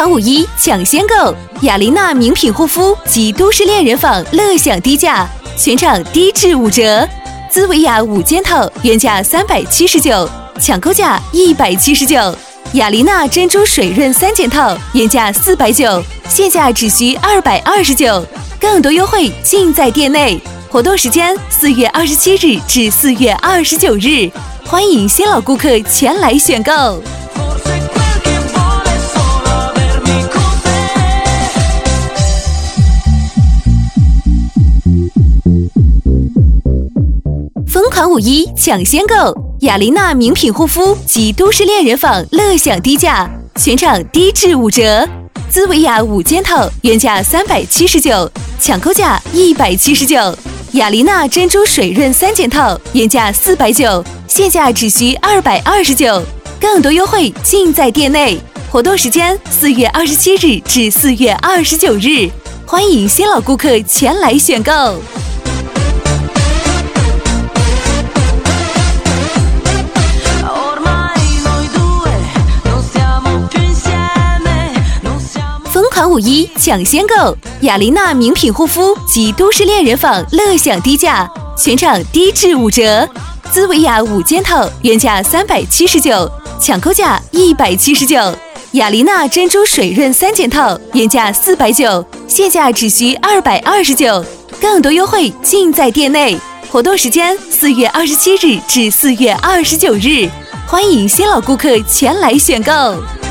款5·1抢先购，雅琳娜名品护肤及都市恋人坊乐享低价，全场低至5折。姿维雅5件套原价379，抢购价179。雅琳娜珍珠水润3件套原价490，现价只需229，更多优惠尽在店内。活动时间4月27日至4月29日，欢迎新老顾客前来选购。疯狂5·1抢先购，雅琳娜名品护肤及都市恋人坊乐享低价，全场低至5折。姿维雅5件套原价379，抢购价179。雅琳娜珍珠水润3件套原价490，现价只需229，更多优惠尽在店内。活动时间4月27日至4月29日，欢迎新老顾客前来选购。疯狂5·1抢先购，雅琳娜名品护肤及都市恋人坊乐享低价，全场低至5折。姿维雅5件套原价379，抢购价179。雅琳娜珍珠水润3件套原价490，现价只需229，更多优惠尽在店内。活动时间4月27日至4月29日，欢迎新老顾客前来选购。